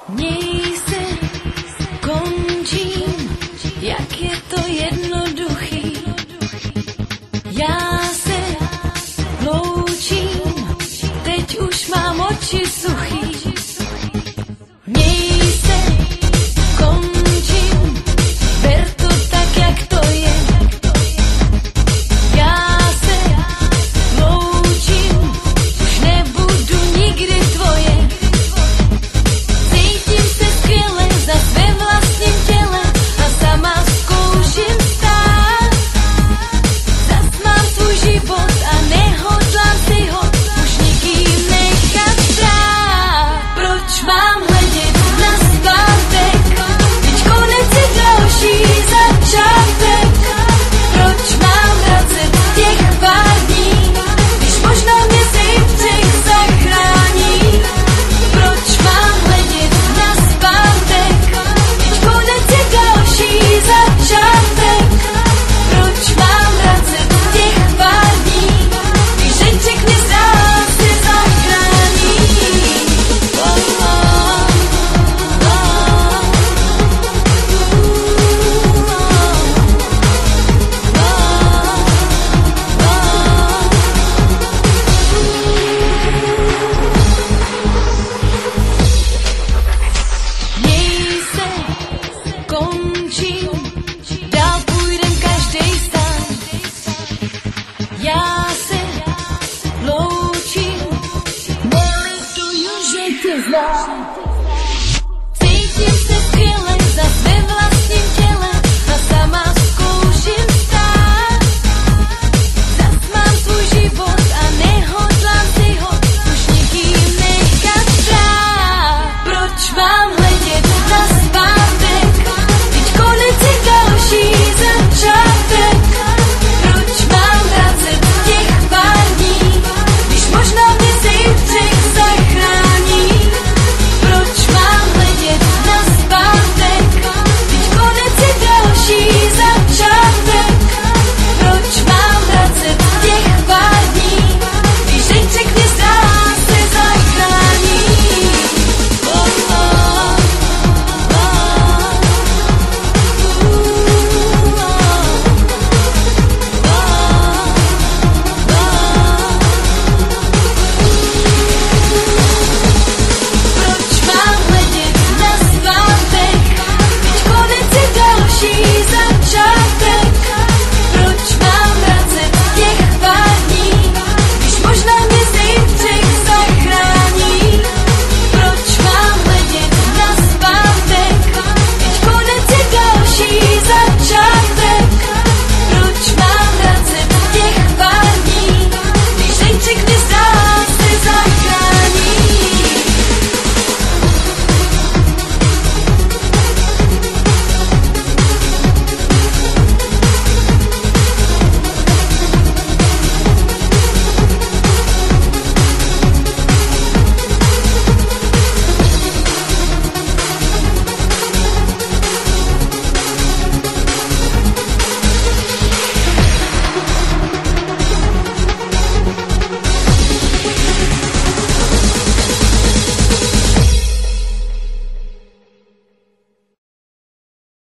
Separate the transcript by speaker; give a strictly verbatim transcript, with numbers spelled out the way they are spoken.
Speaker 1: Měj se, končím, jak je to jednoduchý. Já se loučím, teď už mám oči suchý. Měj se, končím, ber to tak, jak to je. Já se loučím, už nebudu nikdy tvoje. Cítím se skvěle za svém vlastním těle a sama zkouším stát. Zas mám svůj život a nehodlám si ho už nikým nechat brát. Proč mám hledět na zpátek, teď konec je další začátek. Proč mám vracet těch pár dní, když možná mě zítřek zachrání. Proč mám hledět na zpátek, teď konec je další začátek. Proč mám vracet těch pár dní, když zítřek mě zase zachrání. Oh, oh, oh, oh. Měj se, končím, dál půjdem každej sám. Já se loučím, nelituju, že tě znám. Cítím se skvěle za svém vlastním těle a sama